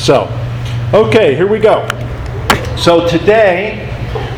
So, okay, here we go. So today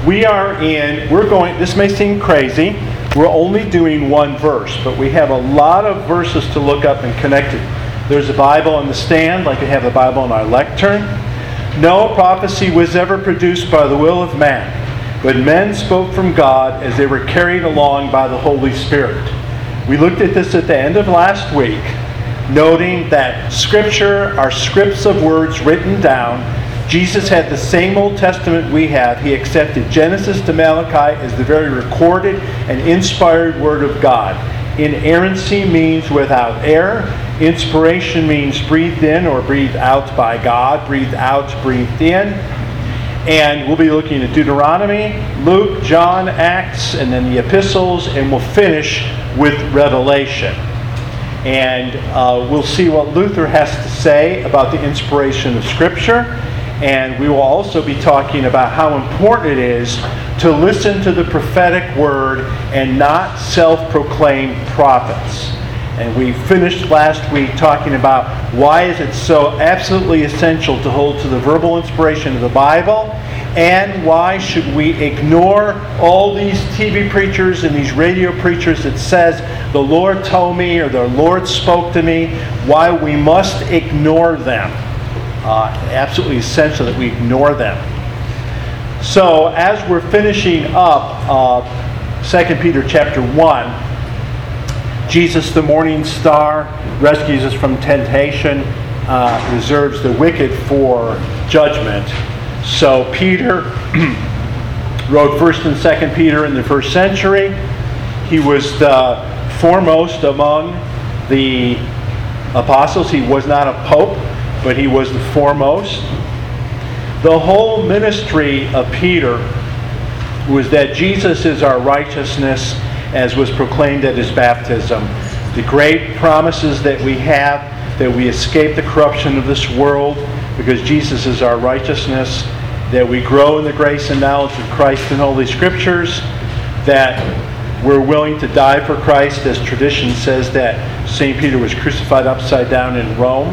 this may seem crazy, we're only doing one verse, but we have a lot of verses to look up and connect it. There's a Bible on the stand, like we have the Bible on our lectern. No prophecy was ever produced by the will of man, but men spoke from God as they were carried along by the Holy Spirit. We looked at this at the end of last week, noting that Scripture are scripts of words written down. Jesus had the same Old Testament we have. He accepted Genesis to Malachi as the very recorded and inspired Word of God. Inerrancy means without error. Inspiration means breathed in or breathed out by God. Breathed out, breathed in. And we'll be looking at Deuteronomy, Luke, John, Acts, and then the epistles, and we'll finish with Revelation. And we'll see what Luther has to say about the inspiration of Scripture. And we will also be talking about how important it is to listen to the prophetic word and not self-proclaimed prophets. And we finished last week talking about why is it so absolutely essential to hold to the verbal inspiration of the Bible, and why should we ignore all these TV preachers and these radio preachers that says, the Lord told me or the Lord spoke to me, why we must ignore them. Absolutely essential that we ignore them. So as we're finishing up 2 Peter chapter 1, Jesus the morning star rescues us from temptation, reserves the wicked for judgment. So Peter wrote 1st and 2nd Peter in the first century. He was the foremost among the apostles. He was not a pope, but he was the foremost. The whole ministry of Peter was that Jesus is our righteousness, as was proclaimed at his baptism. The great promises that we have, that we escape the corruption of this world because Jesus is our righteousness, that we grow in the grace and knowledge of Christ and Holy Scriptures, that we're willing to die for Christ, as tradition says that St. Peter was crucified upside down in Rome.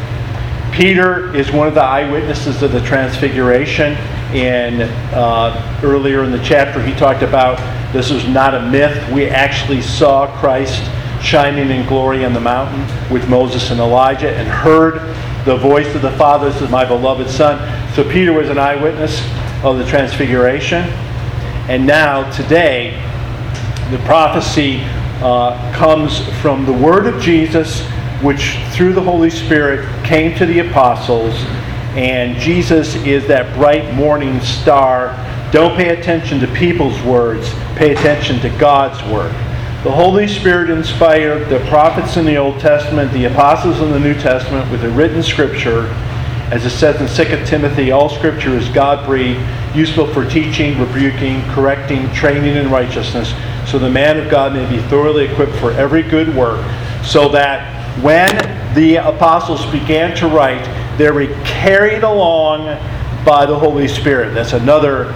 Peter is one of the eyewitnesses of the Transfiguration. And earlier in the chapter, he talked about this was not a myth. We actually saw Christ shining in glory on the mountain with Moses and Elijah and heard the voice of the Father, "This is my beloved Son." So Peter was an eyewitness of the Transfiguration. And now, today, the prophecy comes from the Word of Jesus, which through the Holy Spirit came to the apostles. And Jesus is that bright morning star. Don't pay attention to people's words. Pay attention to God's Word. The Holy Spirit inspired the prophets in the Old Testament, the apostles in the New Testament with the written Scripture. As it says in 2 Timothy, all Scripture is God-breathed, useful for teaching, rebuking, correcting, training in righteousness, so the man of God may be thoroughly equipped for every good work, so that when the apostles began to write, they were carried along by the Holy Spirit. That's another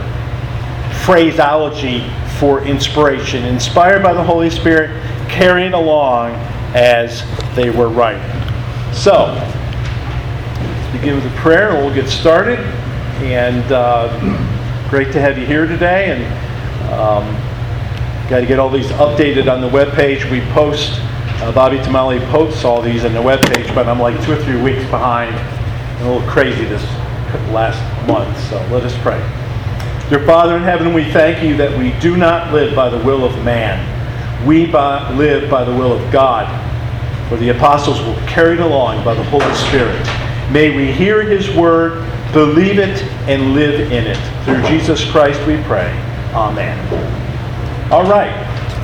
phraseology for inspiration. Inspired by the Holy Spirit, carried along as they were writing. So, let's begin with a prayer and we'll get started. And great to have you here today. And got to get all these updated on the webpage. We post, Bobby Tamale posts all these on the webpage, but I'm like 2 or 3 weeks behind. And a little crazy this last month. So let us pray. Dear Father in heaven, we thank you that we do not live by the will of man. We live by the will of God. For the apostles were carried along by the Holy Spirit. May we hear His word, believe it, and live in it. Through Jesus Christ we pray. Amen. All right.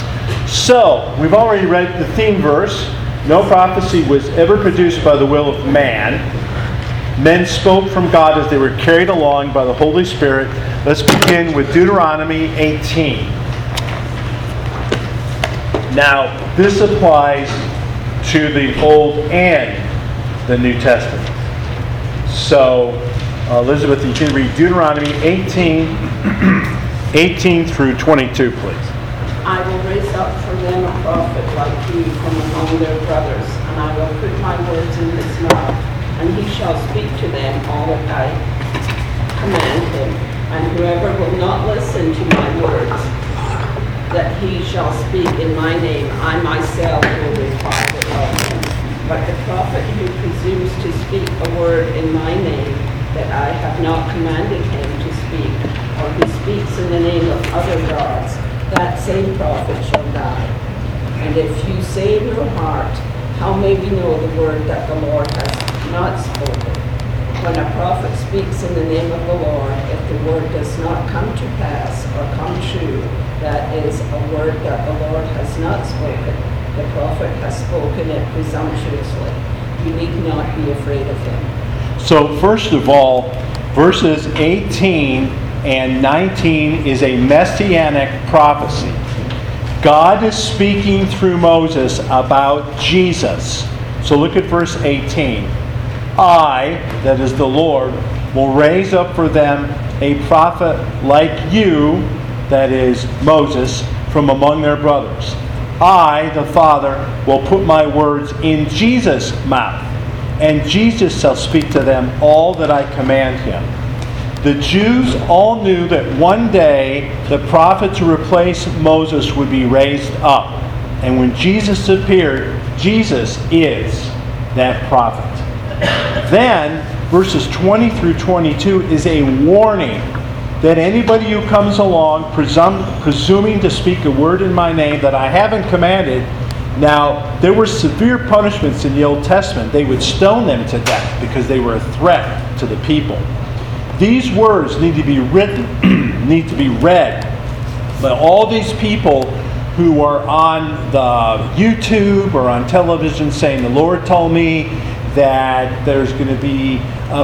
So, we've already read the theme verse. No prophecy was ever produced by the will of man. Men spoke from God as they were carried along by the Holy Spirit. Let's begin with Deuteronomy 18. Now, this applies to the Old and the New Testament. So, Elizabeth, you can read Deuteronomy 18 through 22, please. I will raise up for them a prophet like you from among their brothers, and I will put my words in his mouth. and he shall speak to them all that I command him. And whoever will not listen to my words, that he shall speak in my name, I myself will require it of him. But the prophet who presumes to speak a word in my name that I have not commanded him to speak, or who speaks in the name of other gods, that same prophet shall die. And if you say in your heart, how may we know the word that the Lord has not spoken? When a prophet speaks in the name of the Lord, if the word does not come to pass or come true, that is a word that the Lord has not spoken, the prophet has spoken it presumptuously. You need not be afraid of him. So first of all, verses 18 and 19 is a messianic prophecy. God is speaking through Moses about Jesus. So look at verse 18. I, that is the Lord, will raise up for them a prophet like you, that is Moses, from among their brothers. I, the Father, will put my words in Jesus' mouth, and Jesus shall speak to them all that I command him. The Jews all knew that one day the prophet to replace Moses would be raised up. And when Jesus appeared, Jesus is that prophet. Then, verses 20 through 22 is a warning that anybody who comes along presuming to speak a word in my name that I haven't commanded. Now, there were severe punishments in the Old Testament. They would stone them to death because they were a threat to the people. These words need to be written, need to be read. But all these people who are on the YouTube or on television saying, the Lord told me that there's going to be a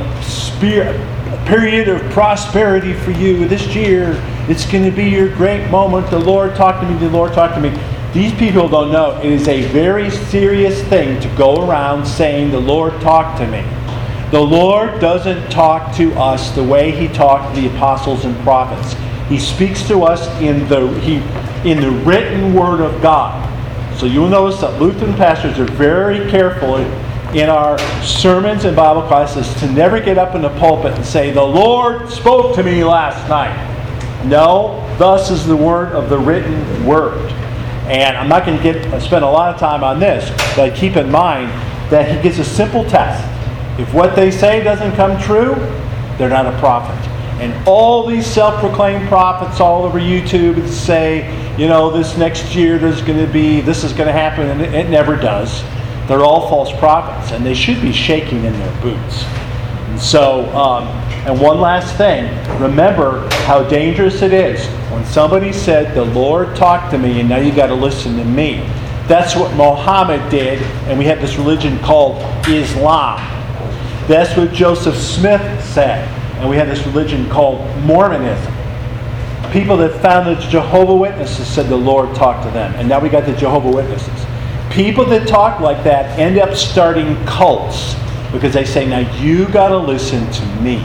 period of prosperity for you this year. It's going to be your great moment. The Lord talked to me. The Lord talked to me. These people don't know. It is a very serious thing to go around saying, the Lord talked to me. The Lord doesn't talk to us the way he talked to the apostles and prophets. He speaks to us in the written word of God. So you'll notice that Lutheran pastors are very careful in our sermons and Bible classes to never get up in the pulpit and say, the Lord spoke to me last night. No, thus is the word of the written word. And I'm not going to spend a lot of time on this, but keep in mind that he gives a simple test. If what they say doesn't come true, they're not a prophet. And all these self-proclaimed prophets all over YouTube say, this next year this is going to happen, and it never does. They're all false prophets, and they should be shaking in their boots. And so, and one last thing, remember how dangerous it is when somebody said, the Lord talked to me, and now you got to listen to me. That's what Muhammad did, and we have this religion called Islam. That's what Joseph Smith said, and we have this religion called Mormonism. People that founded the Jehovah's Witnesses said the Lord talked to them, and now we got the Jehovah's Witnesses. People that talk like that end up starting cults because they say, now you got to listen to me.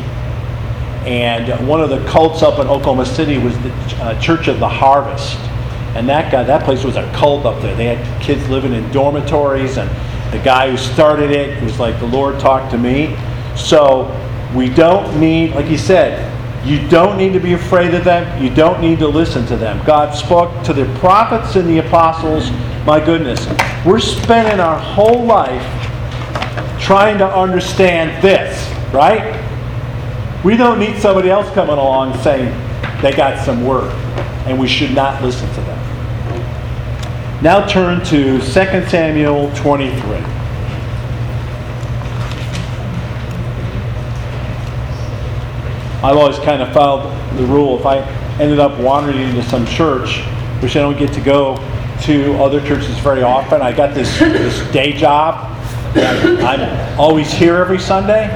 And one of the cults up in Oklahoma City was the Church of the Harvest. And that place was a cult up there. They had kids living in dormitories, and the guy who started it was like, the Lord talked to me. So we don't need, like he said, you don't need to be afraid of them. You don't need to listen to them. God spoke to the prophets and the apostles. My goodness, we're spending our whole life trying to understand this, right? We don't need somebody else coming along saying they got some word, and we should not listen to them. Now turn to 2 Samuel 23. I've always kind of followed the rule. If I ended up wandering into some church, which I don't get to go to other churches very often, I got this day job. I'm always here every Sunday.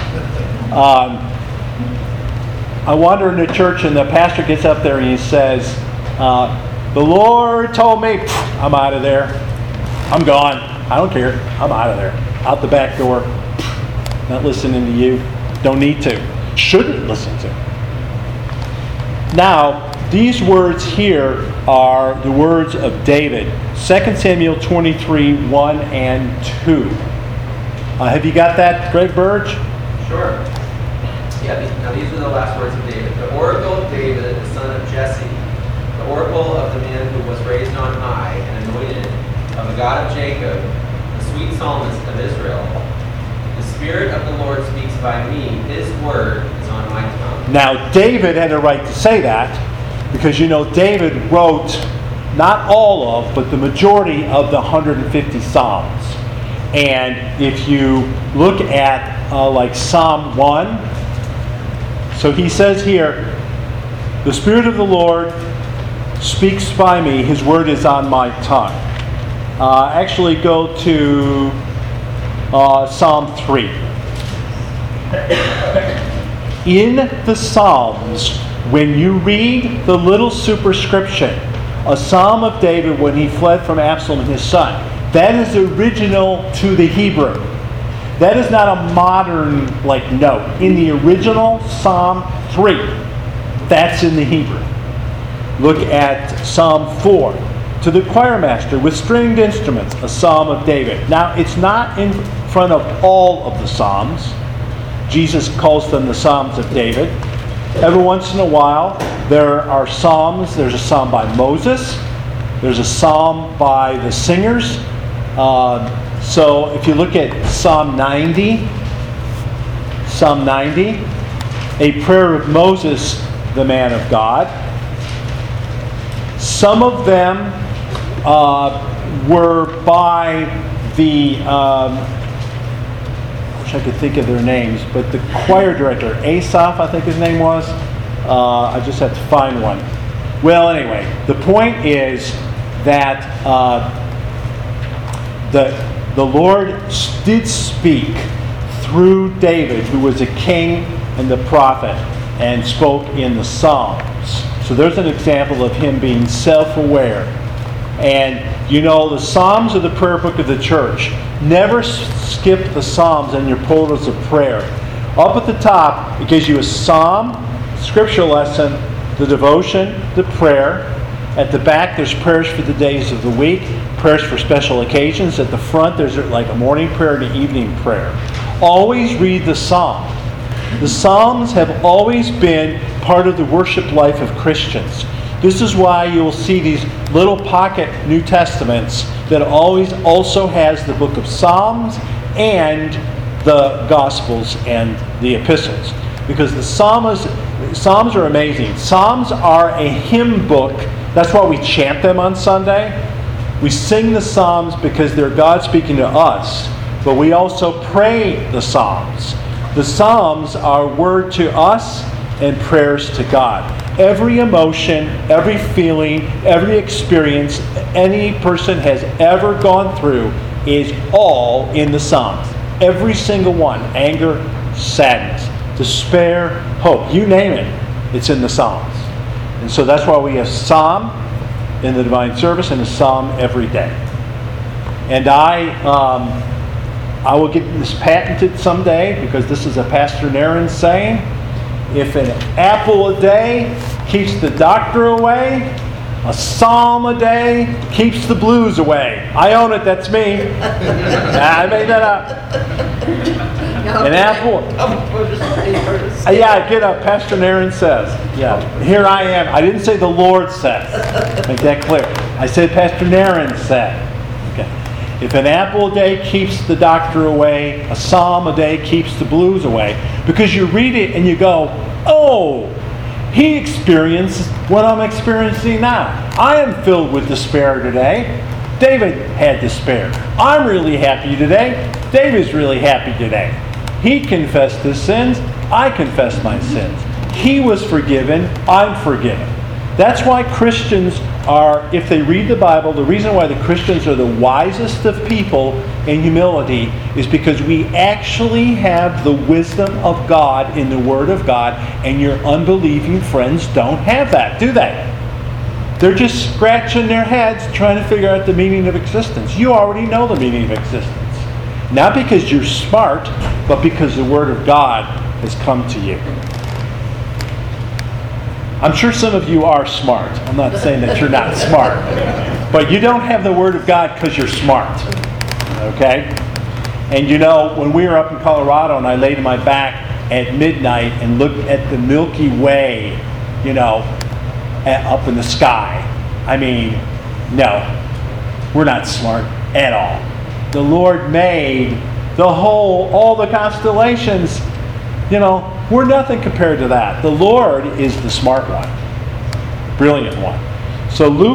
I wander into church, and the pastor gets up there and he says, the Lord told me, I'm out of there. I'm gone. I don't care. I'm out of there. Out the back door. Not listening to you. Don't need to. Shouldn't listen to. Now, these words here are the words of David. 2 Samuel 23, 1 and 2. Have you got that, Greg Burge? Sure. Yeah, now these are the last words of David. The oracle of David, the son of Jesse, the oracle of the man who was raised on high and anointed of the God of Jacob, the sweet psalmist of Israel. The Spirit of the Lord speaks by me. His word is on my tongue. Now, David had a right to say that because David wrote not all of, but the majority of the 150 Psalms. And if you look at like Psalm 1, so he says here, the Spirit of the Lord speaks by me, His word is on my tongue. Actually go to Psalm 3. In the Psalms, when you read the little superscription, a Psalm of David when he fled from Absalom and his son, that is original to the Hebrew. That is not a modern note. In the original Psalm 3, that's in the Hebrew. Look at Psalm 4. To the choir master with stringed instruments, a Psalm of David. Now, it's not in front of all of the Psalms. Jesus calls them the Psalms of David. Every once in a while, there are Psalms. There's a Psalm by Moses. There's a Psalm by the singers. So if you look at Psalm 90, a prayer of Moses, the man of God. Some of them were by the, I wish I could think of their names, but the choir director, Asaph, I think his name was. I just have to find one. Well, anyway, the point is that the Lord did speak through David, who was a king and the prophet, and spoke in the Psalms. So there's an example of him being self-aware. And the Psalms are the prayer book of the church. Never skip the Psalms in your portals of prayer. Up at the top, it gives you a psalm, scripture lesson, the devotion, the prayer. At the back, there's prayers for the days of the week, prayers for special occasions. At the front, there's like a morning prayer and an evening prayer. Always read the psalm. The Psalms have always been part of the worship life of Christians. This is why you'll see these little pocket New Testaments that always also has the book of Psalms and the Gospels and the Epistles. Because the Psalms are amazing. Psalms are a hymn book. That's why we chant them on Sunday. We sing the Psalms because they're God speaking to us, but we also pray the Psalms. The Psalms are word to us and prayers to God. Every emotion, every feeling, every experience any person has ever gone through is all in the Psalms. Every single one. Anger, sadness, despair, hope. You name it, it's in the Psalms. And so that's why we have Psalm in the divine service and a Psalm every day. And I will get this patented someday because this is a Pastor Naren saying, if an apple a day keeps the doctor away, a psalm a day keeps the blues away. I own it, that's me. I made that up. An apple. Yeah, get up. Pastor Naren says. Yeah, here I am. I didn't say the Lord says. Make that clear. I said Pastor Naren said. Okay. If an apple a day keeps the doctor away, a psalm a day keeps the blues away. Because you read it and you go, oh, he experienced what I'm experiencing now. I am filled with despair today. David had despair. I'm really happy today. David's really happy today. He confessed his sins. I confess my sins. He was forgiven. I'm forgiven. That's why Christians are, if they read the Bible, the reason why the Christians are the wisest of people in humility is because we actually have the wisdom of God in the Word of God, and your unbelieving friends don't have that, do they? They're just scratching their heads trying to figure out the meaning of existence. You already know the meaning of existence. Not because you're smart, but because the Word of God has come to you. I'm sure some of you are smart. I'm not saying that you're not smart. But you don't have the Word of God because you're smart. Okay? And you know, when we were up in Colorado and I laid on my back at midnight and looked at the Milky Way, you know, up in the sky, I mean, no, we're not smart at all. The Lord made all the constellations. You know, we're nothing compared to that. The Lord is the smart one, brilliant one. So Luke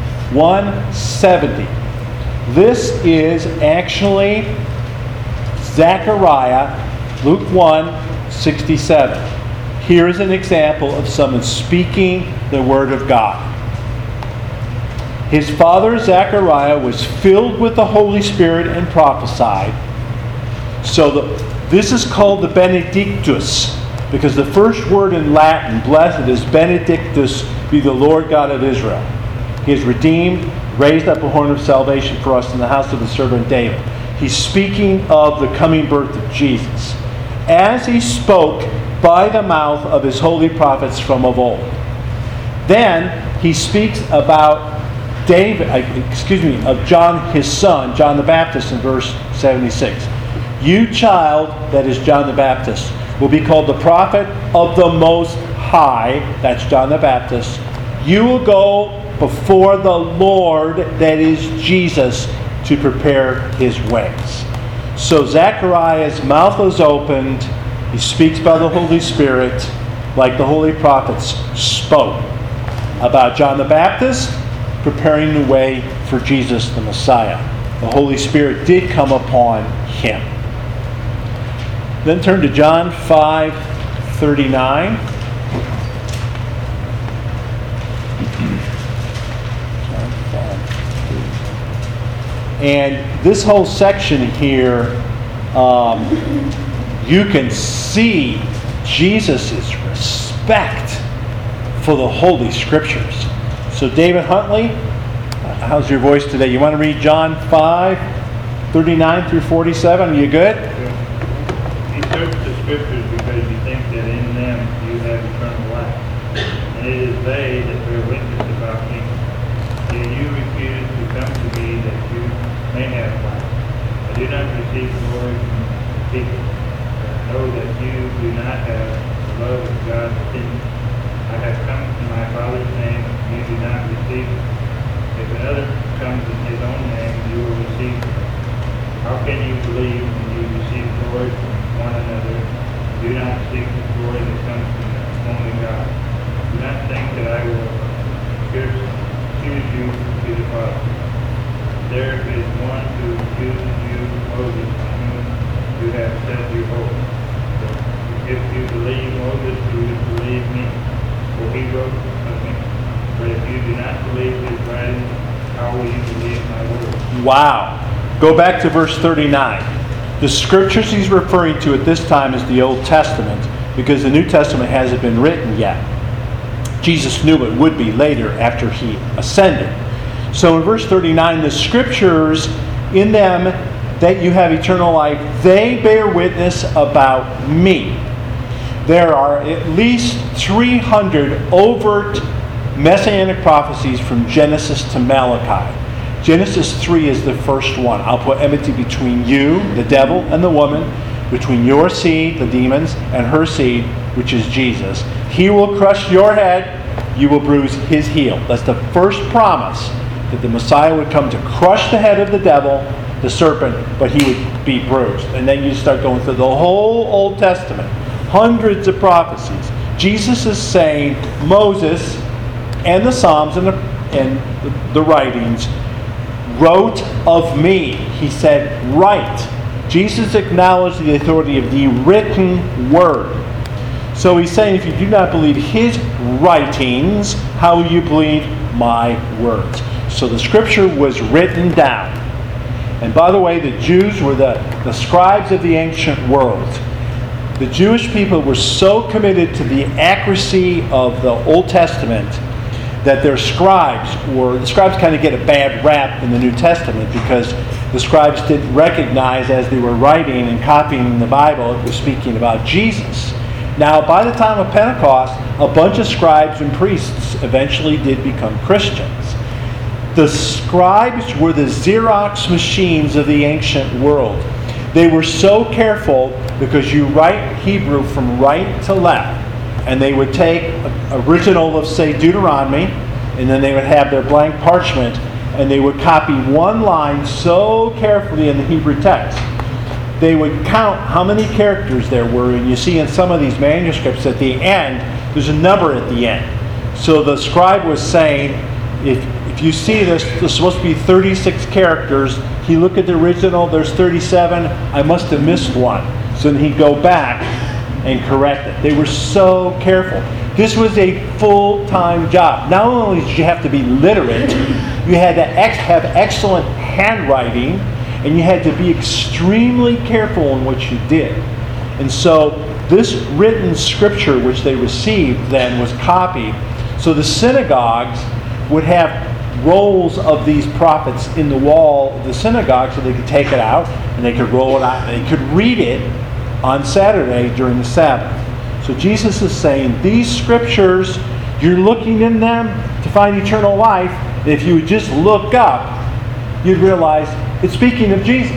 1:70. This is actually Zechariah, Luke 1:67. Here is an example of someone speaking the word of God. His father Zechariah was filled with the Holy Spirit and prophesied. So this is called the Benedictus, because the first word in Latin, blessed, is Benedictus, be the Lord God of Israel. He has redeemed, raised up a horn of salvation for us in the house of his servant David. He's speaking of the coming birth of Jesus, as he spoke by the mouth of his holy prophets from of old. Then he speaks about of John, his son, John the Baptist, in verse 76. You, child, that is John the Baptist, will be called the prophet of the Most High, that's John the Baptist. You will go before the Lord, that is Jesus, to prepare his ways. So Zechariah's mouth was opened. He speaks by the Holy Spirit, like the holy prophets spoke about John the Baptist, preparing the way for Jesus the Messiah. The Holy Spirit did come upon him. Then turn to John 5:39. And this whole section here, you can see Jesus' respect for the Holy Scriptures. So David Huntley, how's your voice today? You want to read John 5:39 through 47? Are you good? He searched the Scriptures because you think that in them you have eternal life. And it is they that bear witness about me. Yet you refuse to come to me that you may have life. I do not receive glory from people. I know that you do not have the love of God in you. I have come in my Father's name, you do not receive me. If another comes in his own name, you will receive him. How can you believe when you receive glory from one another? Do not seek the glory that comes from only God. Do not think that I will choose you to the Father. There is one who chooses you, Moses, on whom you have set your hope. So if you believe Moses, you will believe me, for he wrote of me. But if you do not believe his writings, how will you believe my word? Wow. Go back to verse 39. The scriptures he's referring to at this time is the Old Testament, because the New Testament hasn't been written yet. Jesus knew it would be later after he ascended. So in verse 39, the scriptures, in them that you have eternal life, they bear witness about me. There are at least 300 overt messianic prophecies from Genesis to Malachi. Genesis 3 is the first one. I'll put enmity between you, the devil, and the woman, between your seed, the demons, and her seed, which is Jesus. He will crush your head, you will bruise his heel. That's the first promise, that the Messiah would come to crush the head of the devil, the serpent, but he would be bruised. And then you start going through the whole Old Testament, hundreds of prophecies. Jesus is saying Moses and the Psalms and the writings wrote of me. He said, write. Jesus acknowledged the authority of the written word. So he's saying, if you do not believe his writings, how will you believe my words? So the scripture was written down. And by the way, the Jews were the scribes of the ancient world. The Jewish people were so committed to the accuracy of the Old Testament that the scribes kind of get a bad rap in the New Testament, because the scribes didn't recognize as they were writing and copying the Bible, it was speaking about Jesus. Now, by the time of Pentecost, a bunch of scribes and priests eventually did become Christians. The scribes were the Xerox machines of the ancient world. They were so careful because you write Hebrew from right to left. And they would take an original of, say, Deuteronomy, and then they would have their blank parchment, and they would copy one line so carefully in the Hebrew text. They would count how many characters there were, and you see in some of these manuscripts at the end, there's a number at the end. So the scribe was saying, if you see this, there's supposed to be 36 characters. He looked at the original, there's 37. I must have missed one. So then he'd go back and correct it. They were so careful. This was a full-time job. Not only did you have to be literate, you had to have excellent handwriting, and you had to be extremely careful in what you did. And so this written scripture which they received then was copied. So the synagogues would have rolls of these prophets in the wall of the synagogue so they could take it out and they could roll it out and they could read it on Saturday during the Sabbath. So Jesus is saying, these scriptures, you're looking in them to find eternal life. And if you would just look up, you'd realize it's speaking of Jesus.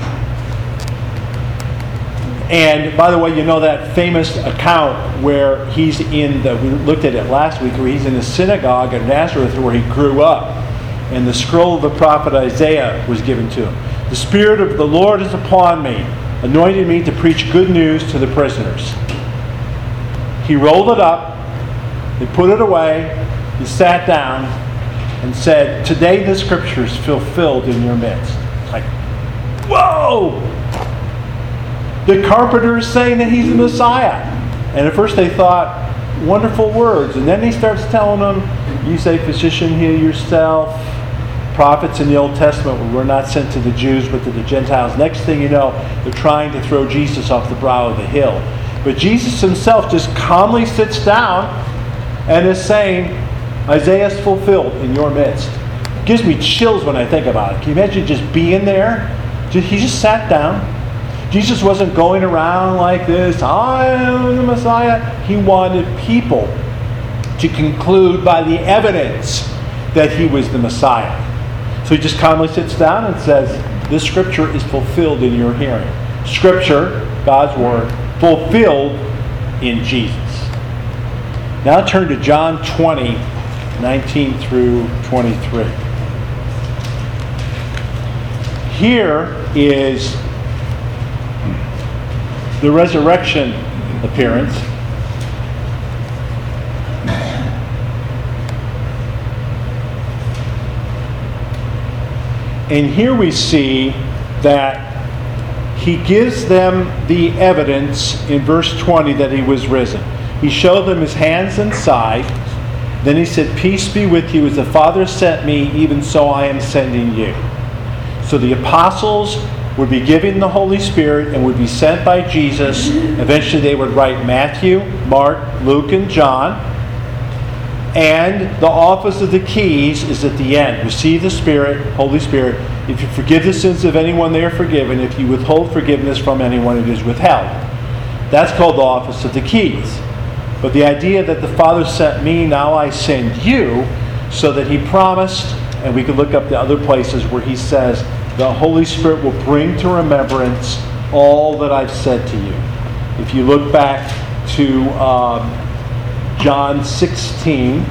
And by the way, you know that famous account where he's in we looked at it last week, where he's in the synagogue in Nazareth where he grew up. And the scroll of the prophet Isaiah was given to him. The Spirit of the Lord is upon me, anointed me to preach good news to the prisoners. He rolled it up, he put it away, he sat down and said, today the scripture is fulfilled in your midst. It's like, whoa! The carpenter is saying that he's the Messiah. And at first they thought, wonderful words. And then he starts telling them, you say, physician, heal yourself. Prophets in the Old Testament were not sent to the Jews but to the Gentiles. Next thing you know, they're trying to throw Jesus off the brow of the hill. But Jesus himself just calmly sits down and is saying, Isaiah is fulfilled in your midst. It gives me chills when I think about it. Can you imagine just being there? He just sat down. Jesus wasn't going around like this, I am the Messiah. He wanted people to conclude by the evidence that he was the Messiah. So he just calmly sits down and says, this scripture is fulfilled in your hearing. Scripture, God's word, fulfilled in Jesus. Now turn to John 20, 19 through 23. Here is the resurrection appearance. And here we see that he gives them the evidence in verse 20 that he was risen. He showed them his hands and side. Then he said, peace be with you. As the Father sent me, even so I am sending you. So the apostles would be given the Holy Spirit and would be sent by Jesus. Eventually they would write Matthew, Mark, Luke, and John. And the office of the keys is at the end. Receive the Spirit, Holy Spirit. If you forgive the sins of anyone, they are forgiven. If you withhold forgiveness from anyone, it is withheld. That's called the office of the keys. But the idea that the Father sent me, now I send you, so that he promised, and we could look up the other places where he says, the Holy Spirit will bring to remembrance all that I've said to you. If you look back to John 16,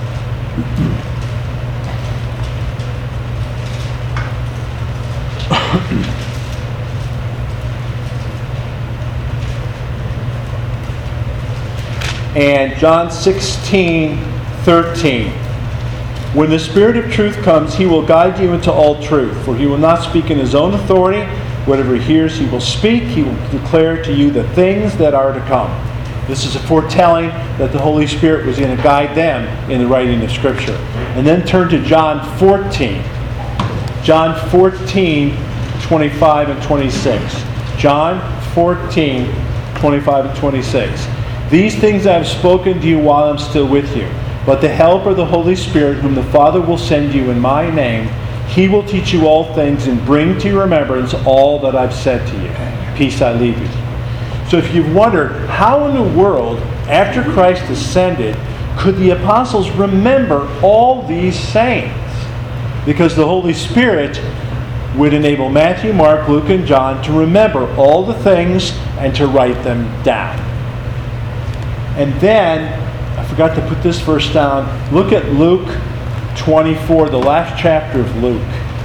and John 16, 13. When the Spirit of truth comes, he will guide you into all truth. For he will not speak in his own authority. Whatever he hears, he will speak. He will declare to you the things that are to come. This is a foretelling that the Holy Spirit was going to guide them in the writing of Scripture. And then turn to John 14. John 14, 25 and 26. John 14, 25 and 26. These things I have spoken to you while I'm still with you. But the Helper, the Holy Spirit, whom the Father will send you in my name, he will teach you all things and bring to your remembrance all that I've said to you. Peace I leave with you. So if you've wondered, how in the world, after Christ ascended, could the apostles remember all these sayings? Because the Holy Spirit would enable Matthew, Mark, Luke, and John to remember all the things and to write them down. And then, I forgot to put this verse down. Look at Luke 24, the last chapter of Luke.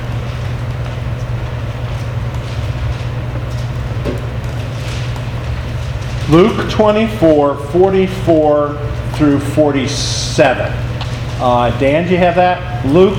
Luke 24, 44 through 47. Dan, do you have that? Luke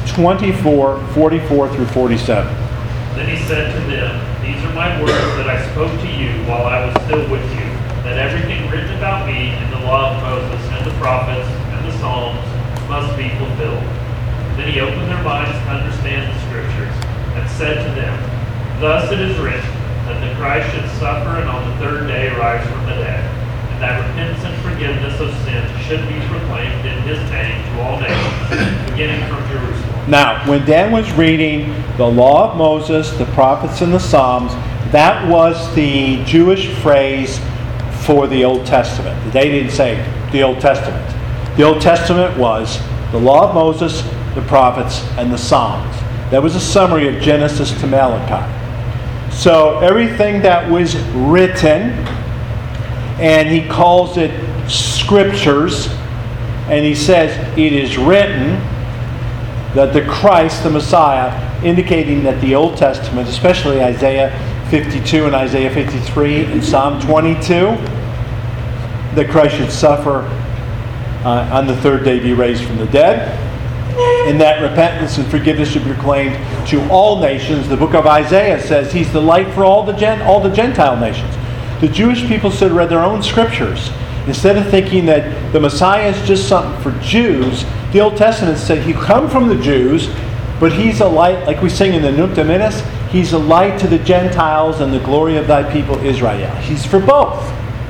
24, 44 through 47. Then he said to them, "These are my words that I spoke to you while I was still with you, that everything written about me in the law of Moses and the prophets and the Psalms must be fulfilled." Then he opened their minds to understand the Scriptures, and said to them, "Thus it is written, that the Christ should suffer and on the third day rise from the dead, and that repentance and forgiveness of sins should be proclaimed in his name to all nations, beginning from Jerusalem." Now, when Dan was reading the law of Moses, the prophets, and the Psalms, that was the Jewish phrase for the Old Testament. They didn't say the Old Testament. The Old Testament was the law of Moses, the prophets, and the Psalms. That was a summary of Genesis to Malachi. So everything that was written, and he calls it scriptures, and he says it is written that the Christ, the Messiah, indicating that the Old Testament, especially Isaiah 52 and Isaiah 53 and Psalm 22, that Christ should suffer on the third day, be raised from the dead, and that repentance and forgiveness should be proclaimed to all nations. The book of Isaiah says he's the light for all the Gentile nations. The Jewish people should have read their own scriptures. Instead of thinking that the Messiah is just something for Jews, the Old Testament said he come from the Jews, but he's a light, like we sing in the Nunc Dimittis, he's a light to the Gentiles and the glory of thy people Israel. He's for both.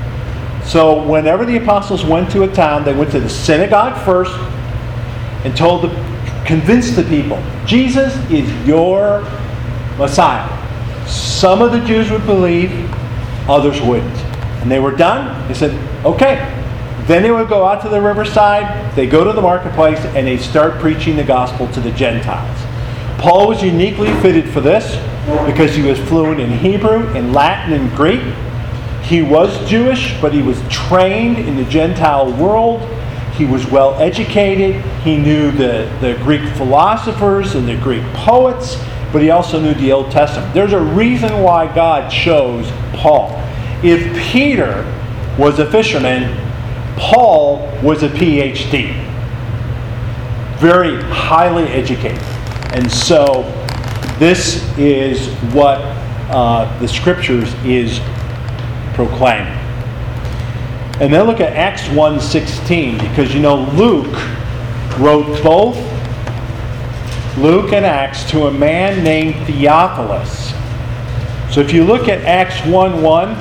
So whenever the apostles went to a town, they went to the synagogue first and convinced the people, Jesus is your Messiah. Some of the Jews would believe, others wouldn't. And they were done. They said, okay. Then they would go out to the riverside, they go to the marketplace, and they start preaching the gospel to the Gentiles. Paul was uniquely fitted for this because he was fluent in Hebrew, in Latin, and Greek. He was Jewish, but he was trained in the Gentile world. He was well educated. He knew the Greek philosophers and the Greek poets, but he also knew the Old Testament. There's a reason why God chose Paul. If Peter was a fisherman, Paul was a PhD. Very highly educated. And so this is what the Scriptures is proclaiming. And then look at Acts 1:16, because Luke wrote both Luke and Acts to a man named Theophilus. So if you look at Acts 1:1,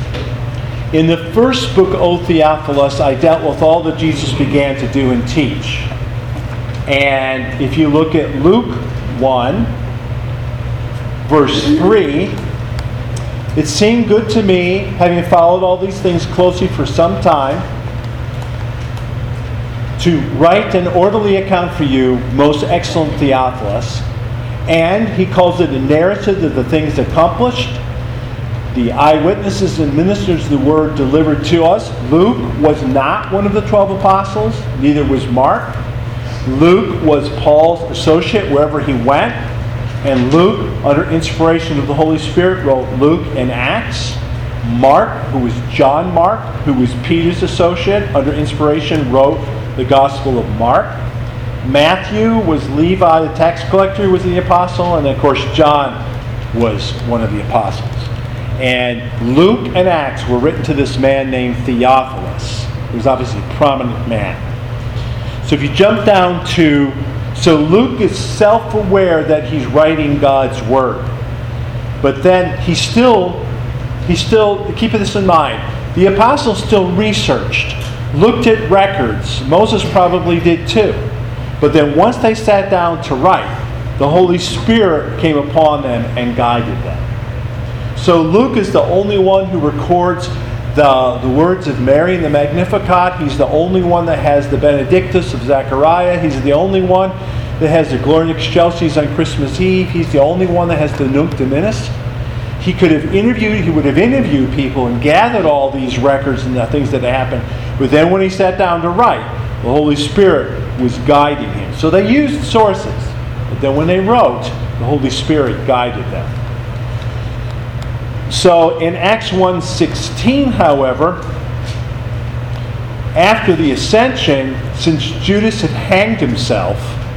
in the first book, O Theophilus, I dealt with all that Jesus began to do and teach. And if you look at Luke 1, verse 3, it seemed good to me, having followed all these things closely for some time, to write an orderly account for you, most excellent Theophilus. And he calls it a narrative of the things accomplished, the eyewitnesses and ministers of the word delivered to us. Luke was not one of the 12 apostles, neither was Mark. Luke was Paul's associate wherever he went. And Luke, under inspiration of the Holy Spirit, wrote Luke and Acts. Mark, who was John Mark, who was Peter's associate, under inspiration wrote the Gospel of Mark. Matthew was Levi, the tax collector, who was the apostle. And of course, John was one of the apostles. And Luke and Acts were written to this man named Theophilus, who was obviously a prominent man. So if you jump down to... So Luke is self-aware that he's writing God's Word. But then he still, keep this in mind, the apostles still researched, looked at records. Moses probably did too. But then once they sat down to write, the Holy Spirit came upon them and guided them. So Luke is the only one who records the words of Mary in the Magnificat. He's the only one that has the Benedictus of Zechariah. He's the only one that has the Gloria Excelsis on Christmas Eve. He's the only one that has the Nunc Dimittis. He would have interviewed people and gathered all these records and the things that happened. But then when he sat down to write, the Holy Spirit was guiding him. So they used sources. But then when they wrote, the Holy Spirit guided them. So in Acts 1:16, however, after the ascension, since Judas had hanged himself,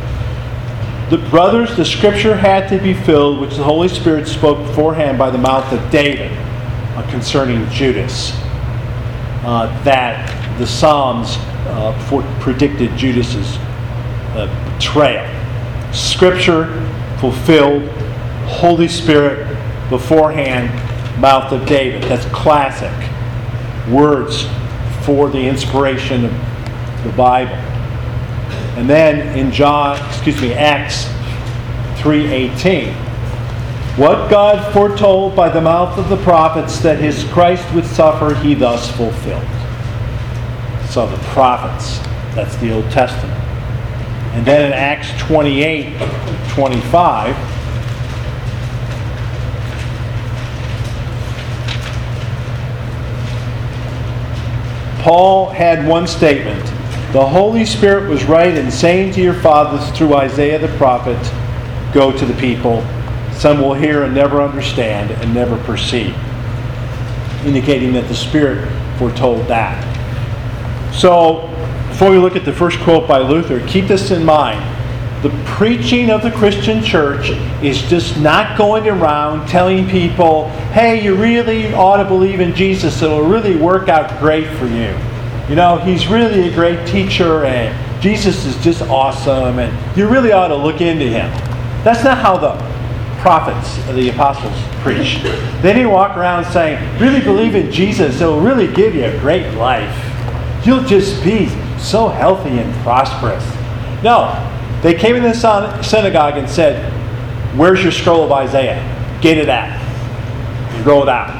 the scripture had to be filled, which the Holy Spirit spoke beforehand by the mouth of David concerning Judas. That the Psalms predicted Judas's betrayal. Scripture fulfilled, Holy Spirit beforehand, mouth of David. That's classic words for the inspiration of the Bible. And then in Acts 3:18, what God foretold by the mouth of the prophets that his Christ would suffer, he thus fulfilled. So the prophets, that's the Old Testament. And then in Acts 28:25, Paul had one statement. The Holy Spirit was right in saying to your fathers through Isaiah the prophet, go to the people. Some will hear and never understand and never perceive. Indicating that the Spirit foretold that. So, before we look at the first quote by Luther, keep this in mind. The preaching of the Christian church is just not going around telling people, hey, you really ought to believe in Jesus. It'll really work out great for you. You know, he's really a great teacher and Jesus is just awesome and you really ought to look into him. That's not how the prophets, the apostles, preached. They didn't walk around saying, really believe in Jesus. It'll really give you a great life. You'll just be so healthy and prosperous. No. They came in the synagogue and said, where's your scroll of Isaiah? Get it out. Roll it out.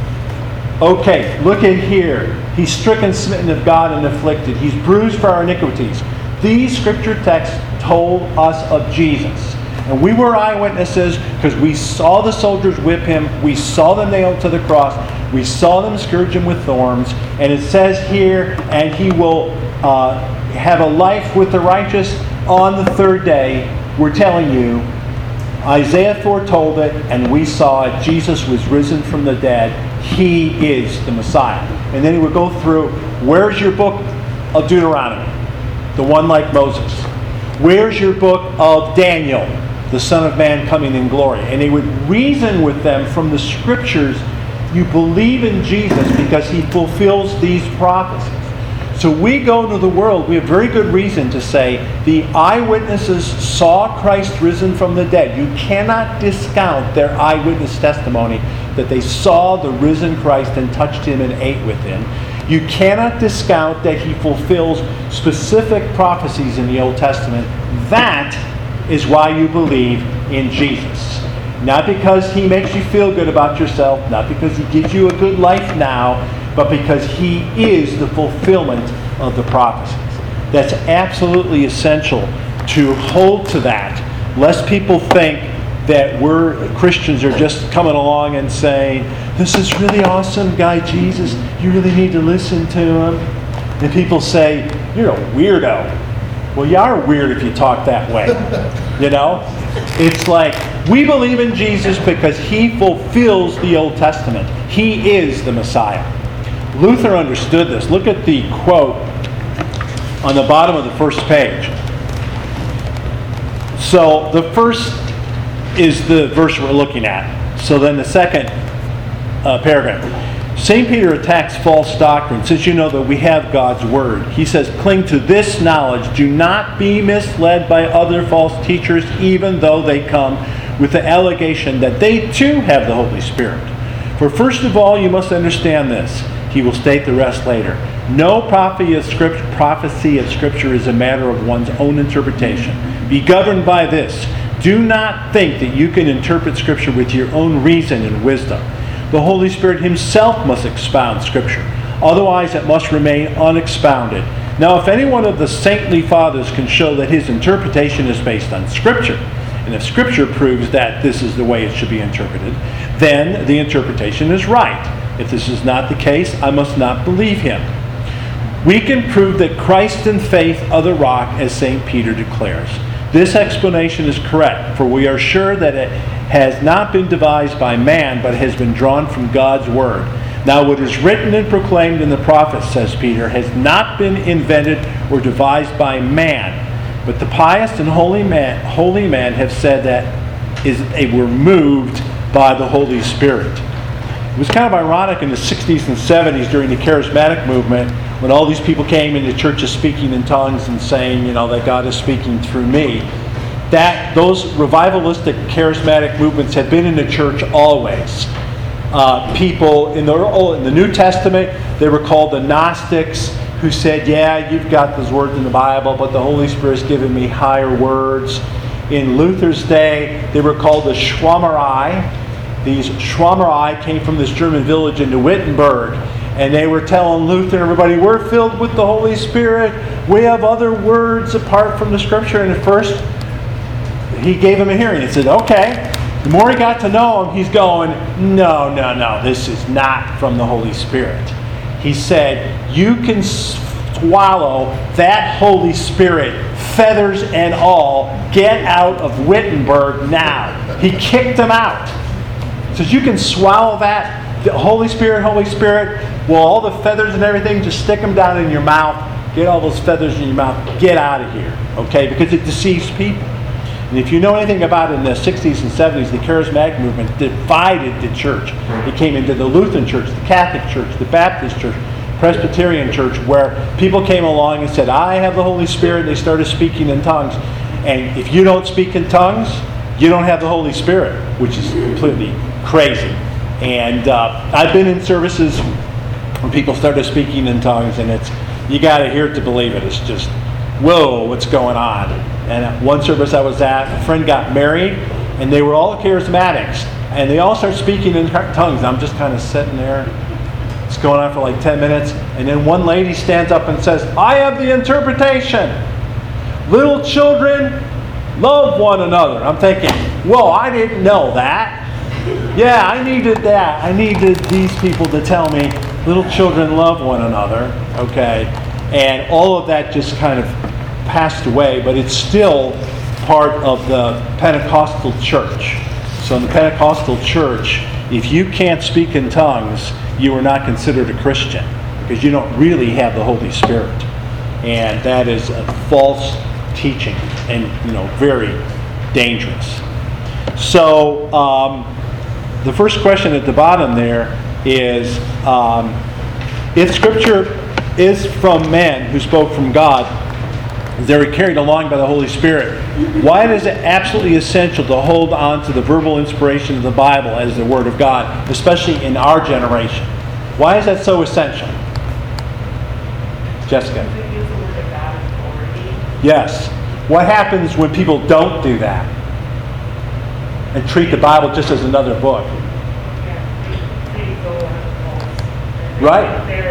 Okay, look at here. He's stricken, smitten of God, and afflicted. He's bruised for our iniquities. These scripture texts told us of Jesus. And we were eyewitnesses because we saw the soldiers whip him. We saw them nailed to the cross. We saw them scourge him with thorns. And it says here, and he will have a life with the righteous on the third day. We're telling you, Isaiah foretold it, and we saw it. Jesus was risen from the dead. He is the Messiah. And then he would go through, where's your book of Deuteronomy? The one like Moses. Where's your book of Daniel? The Son of Man coming in glory. And he would reason with them from the scriptures, you believe in Jesus because he fulfills these prophecies. So we go into the world, we have very good reason to say the eyewitnesses saw Christ risen from the dead. You cannot discount their eyewitness testimony that they saw the risen Christ and touched him and ate with him. You cannot discount that he fulfills specific prophecies in the Old Testament. That is why you believe in Jesus. Not because he makes you feel good about yourself, not because he gives you a good life now, but because he is the fulfillment of the prophecies. That's absolutely essential to hold to that, lest people think that we're Christians are just coming along and saying, this is really awesome guy Jesus, you really need to listen to him. And people say, you're a weirdo. Well, you are weird if you talk that way. You know? It's like, we believe in Jesus because he fulfills the Old Testament. He is the Messiah. Luther understood this. Look at the quote on the bottom of the first page. So the first is the verse we're looking at. So then the second paragraph. St. Peter attacks false doctrine since you know that we have God's Word. He says, cling to this knowledge. Do not be misled by other false teachers, even though they come with the allegation that they too have the Holy Spirit. For first of all, you must understand this. He will state the rest later. No prophecy of Scripture is a matter of one's own interpretation. Be governed by this. Do not think that you can interpret Scripture with your own reason and wisdom. The Holy Spirit himself must expound Scripture. Otherwise, it must remain unexpounded. Now, if any one of the saintly fathers can show that his interpretation is based on Scripture, and if Scripture proves that this is the way it should be interpreted, then the interpretation is right. If this is not the case, I must not believe him. We can prove that Christ and faith are the rock, as St. Peter declares. This explanation is correct, for we are sure that it has not been devised by man, but has been drawn from God's Word. Now what is written and proclaimed in the prophets, says Peter, has not been invented or devised by man, but the pious and holy men have said that they were moved by the Holy Spirit. It was kind of ironic in the 60s and 70s during the charismatic movement when all these people came into churches speaking in tongues and saying, that God is speaking through me. That those revivalistic charismatic movements had been in the church always. People in the New Testament, they were called the Gnostics, who said, yeah, you've got those words in the Bible, but the Holy Spirit's given me higher words. In Luther's day, they were called the Schwammerei. These Schwammerei came from this German village into Wittenberg, and they were telling Luther and everybody, we're filled with the Holy Spirit. We have other words apart from the Scripture. And at first, he gave him a hearing. He said, okay. The more he got to know him, he's going, no, this is not from the Holy Spirit. He said, you can swallow that Holy Spirit, feathers and all. Get out of Wittenberg now. He kicked him out. He says, you can swallow that, the Holy Spirit, well, all the feathers and everything, just stick them down in your mouth. Get all those feathers in your mouth. Get out of here, okay? Because it deceives people. And if you know anything about it, in the 60s and 70s, the charismatic movement divided the church. It came into the Lutheran church, the Catholic church, the Baptist church, Presbyterian church, where people came along and said, I have the Holy Spirit. They started speaking in tongues. And if you don't speak in tongues, you don't have the Holy Spirit, which is completely crazy. And I've been in services when people started speaking in tongues, and you got to hear it to believe it. It's just, whoa, what's going on? And at one service I was at, a friend got married, and they were all charismatics, and they all started speaking in tongues. And I'm just kind of sitting there. It's going on for like 10 minutes, and then one lady stands up and says, I have the interpretation. Little children love one another. I'm thinking, whoa, I didn't know that. Yeah, I needed that. I needed these people to tell me little children love one another. Okay. And all of that just kind of passed away, but it's still part of the Pentecostal church. So in the Pentecostal church, if you can't speak in tongues, you are not considered a Christian because you don't really have the Holy Spirit. And that is a false teaching and very dangerous. So the first question at the bottom there is, if Scripture is from men who spoke from God, they were carried along by the Holy Spirit, why is it absolutely essential to hold on to the verbal inspiration of the Bible as the Word of God, especially in our generation? Why is that so essential? Jessica? Yes. What happens when people don't do that and treat the Bible just as another book? Right.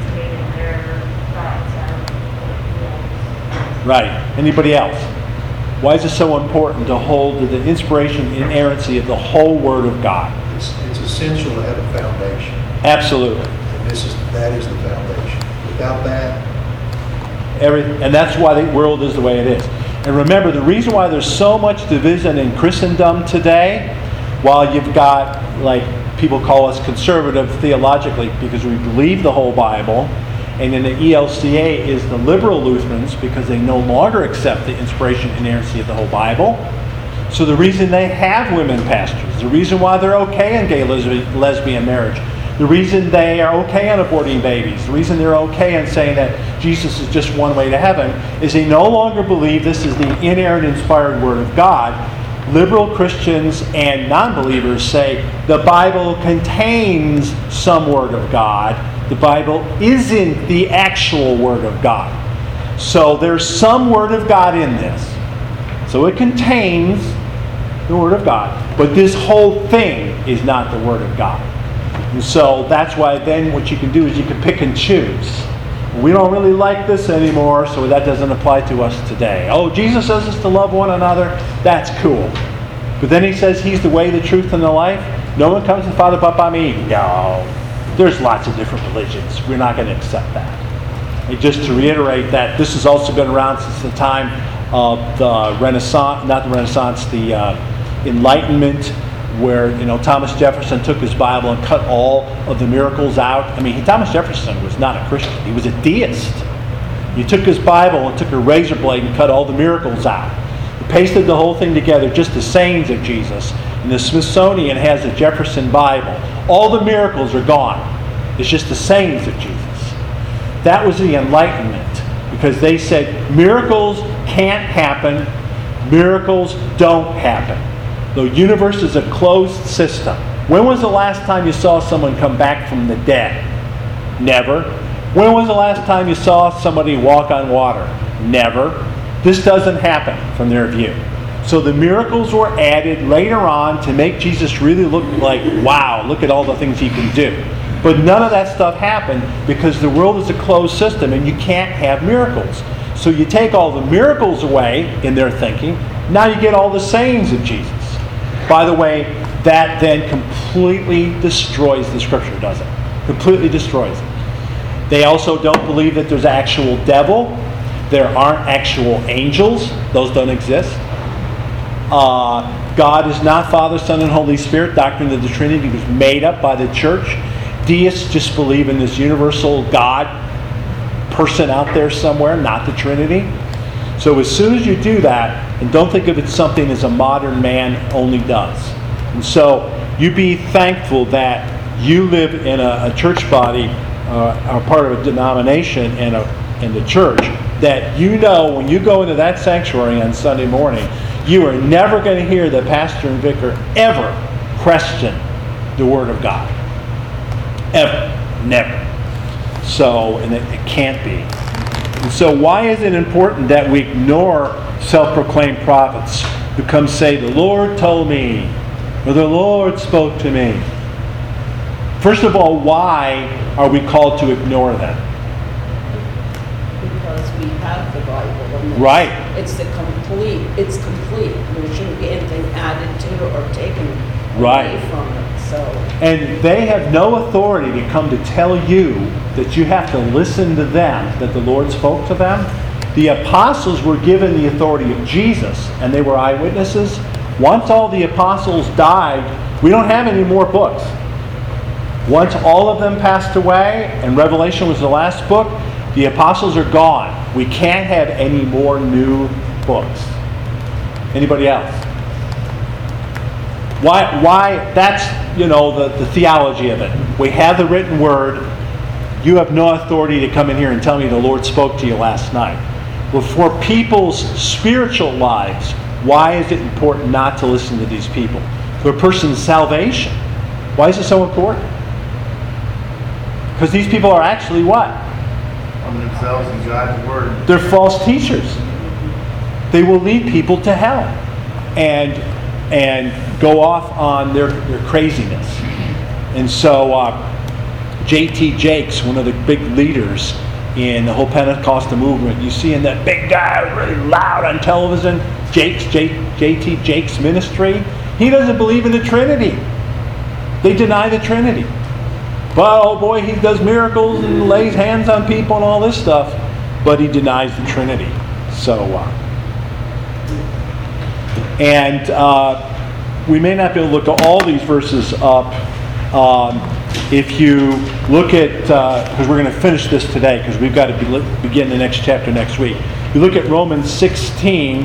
Right. Anybody else? Why is it so important to hold to the inspiration and inerrancy of the whole Word of God? It's essential to have a foundation. Absolutely. And that is the foundation. Without that, and that's why the world is the way it is. And remember, the reason why there's so much division in Christendom today, while you've got, like, people call us conservative theologically because we believe the whole Bible, and then the ELCA is the liberal Lutherans because they no longer accept the inspiration and inerrancy of the whole Bible. So the reason they have women pastors, the reason why they're okay in gay lesbian marriage, the reason they are okay on aborting babies, the reason they're okay in saying that Jesus is just one way to heaven, is they no longer believe this is the inerrant, inspired Word of God. Liberal Christians and non-believers say the Bible contains some Word of God. The Bible isn't the actual Word of God. So there's some Word of God in this. So it contains the Word of God. But this whole thing is not the Word of God. And so that's why then what you can do is you can pick and choose. We don't really like this anymore, so that doesn't apply to us today. Oh, Jesus says us to love one another. That's cool. But then he says he's the way, the truth, and the life. No one comes to the Father but by me. No. There's lots of different religions. We're not going to accept that. And just to reiterate that this has also been around since the time of the Renaissance, not the Renaissance, the Enlightenment, where Thomas Jefferson took his Bible and cut all of the miracles out. I mean, Thomas Jefferson was not a Christian. He was a deist. He took his Bible and took a razor blade and cut all the miracles out. He pasted the whole thing together, just the sayings of Jesus. And the Smithsonian has the Jefferson Bible. All the miracles are gone. It's just the sayings of Jesus. That was the Enlightenment, because they said miracles can't happen. Miracles don't happen. The universe is a closed system. When was the last time you saw someone come back from the dead? Never. When was the last time you saw somebody walk on water? Never. This doesn't happen from their view. So the miracles were added later on to make Jesus really look like, wow, look at all the things he can do. But none of that stuff happened because the world is a closed system and you can't have miracles. So you take all the miracles away in their thinking, now you get all the sayings of Jesus. By the way, that then completely destroys the Scripture, doesn't it? Completely destroys it. They also don't believe that there's an actual devil. There aren't actual angels. Those don't exist. God is not Father, Son, and Holy Spirit. Doctrine of the Trinity was made up by the church. Deists just believe in this universal God person out there somewhere, not the Trinity. So as soon as you do that, and don't think of it something as a modern man only does. And so you be thankful that you live in a church body, are part of a denomination in the church, that when you go into that sanctuary on Sunday morning, you are never going to hear the pastor and vicar ever question the Word of God. Ever. Never. So, and it can't be. And so why is it important that we ignore self-proclaimed prophets who come say, the Lord told me, or the Lord spoke to me? First of all, why are we called to ignore them? Because we have the Bible. And Right. It's complete. There shouldn't be anything added to or taken Right. away from it. So. And they have no authority to come to tell you that you have to listen to them, that the Lord spoke to them. The apostles were given the authority of Jesus, and they were eyewitnesses. Once all the apostles died, we don't have any more books. Once all of them passed away, and Revelation was the last book, the apostles are gone. We can't have any more new books. Anybody else? Why? That's, the theology of it. We have the written word. You have no authority to come in here and tell me the Lord spoke to you last night. Well, for people's spiritual lives, why is it important not to listen to these people? For a person's salvation, why is it so important? Because these people are actually what? On themselves and God's Word. They're false teachers. They will lead people to hell and go off on their craziness. And so J.T. Jakes, one of the big leaders in the whole Pentecostal movement, you see in that big guy really loud on television, J.T. Jakes' ministry, he doesn't believe in the Trinity. They deny the Trinity. But oh boy, he does miracles and lays hands on people and all this stuff, but he denies the Trinity. So, we may not be able to look at all these verses up. If you look at, because we're going to finish this today, because we've got to begin the next chapter next week. You look at Romans 16,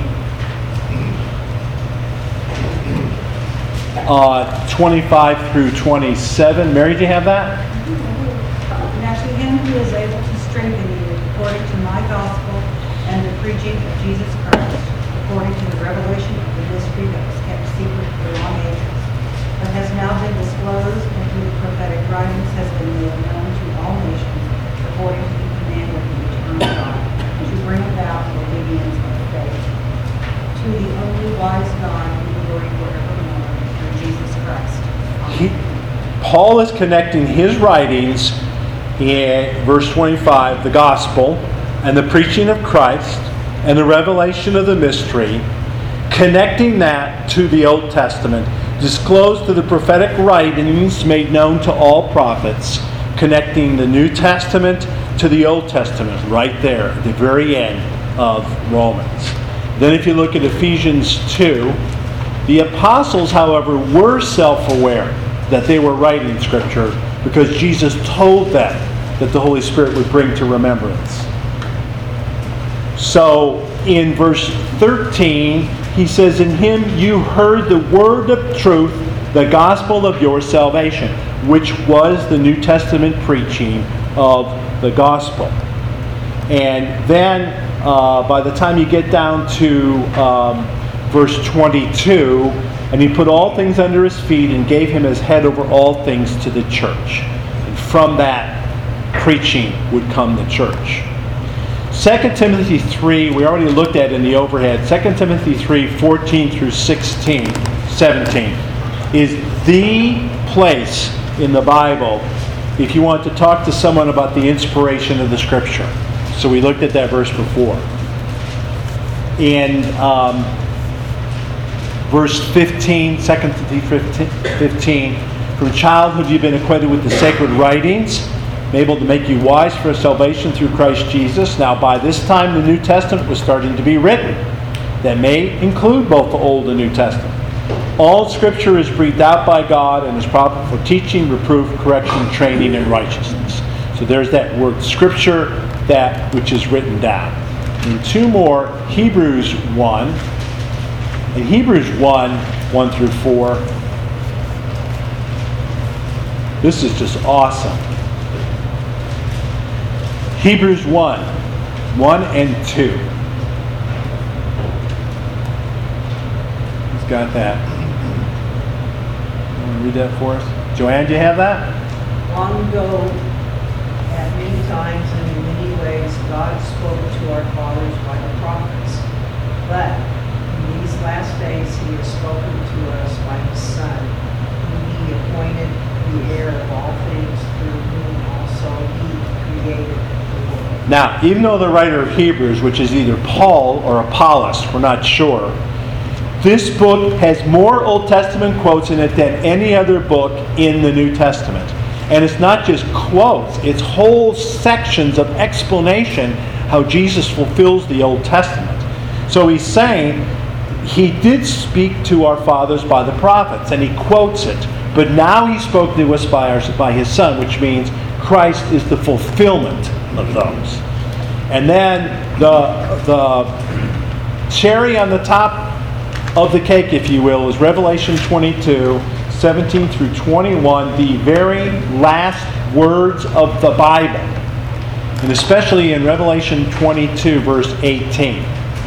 25 through 27. Mary, do you have that? Now to him who is able to strengthen you according to my gospel and the preaching of Jesus Christ, according to the revelation of the mystery that was kept secret for long ages, but has now been disclosed and through the prophetic writings has been made known to all nations, according to the command of the eternal God, to bring about the obedience of the faith. To the only wise God, who glory forevermore, through Jesus Christ. Paul is connecting his writings in verse 25, the gospel and the preaching of Christ and the revelation of the mystery, connecting that to the Old Testament, disclosed to the prophetic writings made known to all prophets, connecting the New Testament to the Old Testament, right there at the very end of Romans. Then if you look at Ephesians 2, the apostles, however, were self-aware that they were writing Scripture because Jesus told them that the Holy Spirit would bring to remembrance. So in verse 13, he says, "In him you heard the word of truth, the gospel of your salvation," which was the New Testament preaching of the gospel. And then by the time you get down to verse 22, "And he put all things under his feet and gave him as head over all things to the church." And from that preaching would come the church. 2 Timothy 3, we already looked at in the overhead. 2 Timothy 3, 14 through 17 is the place in the Bible if you want to talk to someone about the inspiration of the Scripture. So we looked at that verse before. In verse 15, 2 Timothy 15, "From childhood you've been acquainted with the sacred writings, able to make you wise for salvation through Christ Jesus." Now by this time the New Testament was starting to be written. That may include both the Old and New Testament. "All Scripture is breathed out by God and is proper for teaching, reproof, correction, training in righteousness." So there's that word Scripture, that which is written down. And two more, Hebrews 1. In Hebrews 1, 1 through 4, this is just awesome. Hebrews 1, 1 and 2. Who's got that? You want to read that for us? Joanne, do you have that? Long ago, at many times and in many ways, God spoke to our fathers by the prophets. But in these last days, He has spoken to us by His Son, whom He appointed the heir of all things, through whom also He created the world. Now, even though the writer of Hebrews, which is either Paul or Apollos, we're not sure, this book has more Old Testament quotes in it than any other book in the New Testament. And it's not just quotes, it's whole sections of explanation how Jesus fulfills the Old Testament. So he's saying he did speak to our fathers by the prophets, and he quotes it. But now he spoke to us by his Son, which means Christ is the fulfillment of those. And then the cherry on the top of the cake, if you will, is Revelation 22, 17 through 21, the very last words of the Bible. And especially in Revelation 22, verse 18.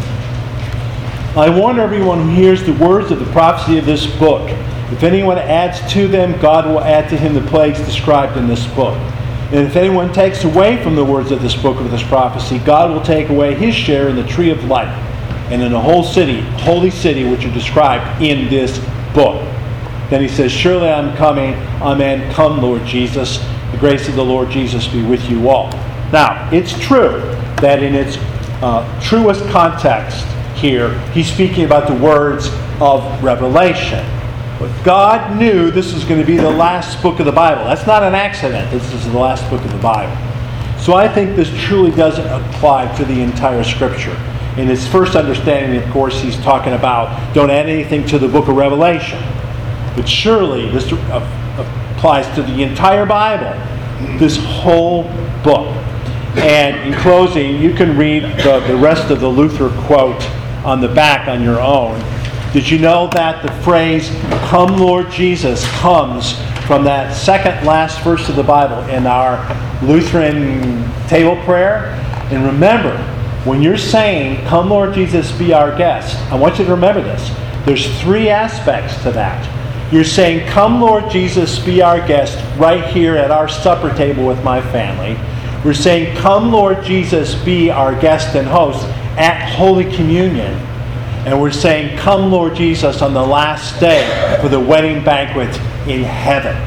"I warn everyone who hears the words of the prophecy of this book. If anyone adds to them, God will add to him the plagues described in this book. And if anyone takes away from the words of this book of this prophecy, God will take away his share in the tree of life and in the whole city, holy city, which are described in this book." Then he says, "Surely I'm coming. Amen. Come, Lord Jesus. The grace of the Lord Jesus be with you all." Now, it's true that in its truest context here, he's speaking about the words of Revelation. But God knew this was going to be the last book of the Bible. That's not an accident. This is the last book of the Bible. So I think this truly doesn't apply to the entire Scripture. In his first understanding, of course, he's talking about don't add anything to the book of Revelation. But surely this applies to the entire Bible, this whole book. And in closing, you can read the rest of the Luther quote on the back on your own. Did you know that the phrase, "Come Lord Jesus," comes from that second last verse of the Bible in our Lutheran table prayer? And remember, when you're saying, "Come Lord Jesus, be our guest," I want you to remember this. There's three aspects to that. You're saying, "Come Lord Jesus, be our guest," right here at our supper table with my family. We're saying, "Come Lord Jesus, be our guest and host" at Holy Communion. And we're saying, "Come Lord Jesus," on the last day for the wedding banquet in heaven.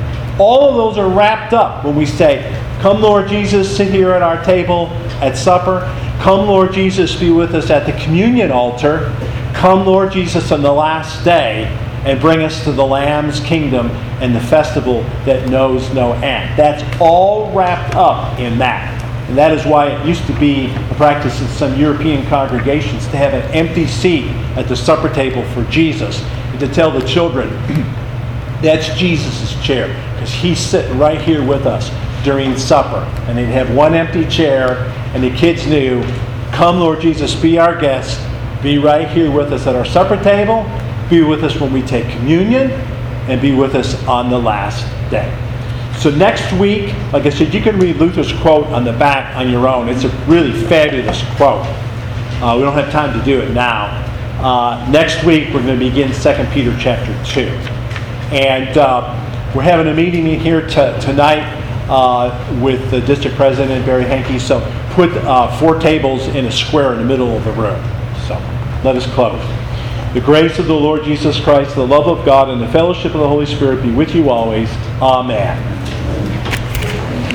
all of those are wrapped up when we say, come Lord Jesus, sit here at our table at supper. Come Lord Jesus, be with us at the communion altar. Come Lord Jesus on the last day and bring us to the Lamb's kingdom and the festival that knows no end. That's all wrapped up in that. And that is why it used to be a practice in some European congregations to have an empty seat at the supper table for Jesus and to tell the children, that's Jesus' chair, because he's sitting right here with us during supper. And they'd have one empty chair, and the kids knew, come Lord Jesus, be our guest, be right here with us at our supper table, be with us when we take communion, and be with us on the last day. So next week, like I said, you can read Luther's quote on the back on your own. It's a really fabulous quote. We don't have time to do it now. Next week, we're going to begin 2 Peter chapter 2. And we're having a meeting in here tonight with the district president, Barry Henke. So put 4 tables in a square in the middle of the room. So let us close. The grace of the Lord Jesus Christ, the love of God, and the fellowship of the Holy Spirit be with you always. Amen.